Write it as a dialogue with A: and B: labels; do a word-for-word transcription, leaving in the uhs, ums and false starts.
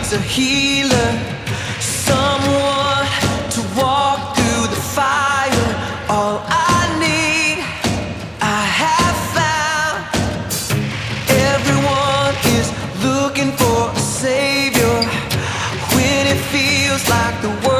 A: needs a healer, someone to walk through the fire. All I need, I have found. Everyone is looking for a savior when it feels like the world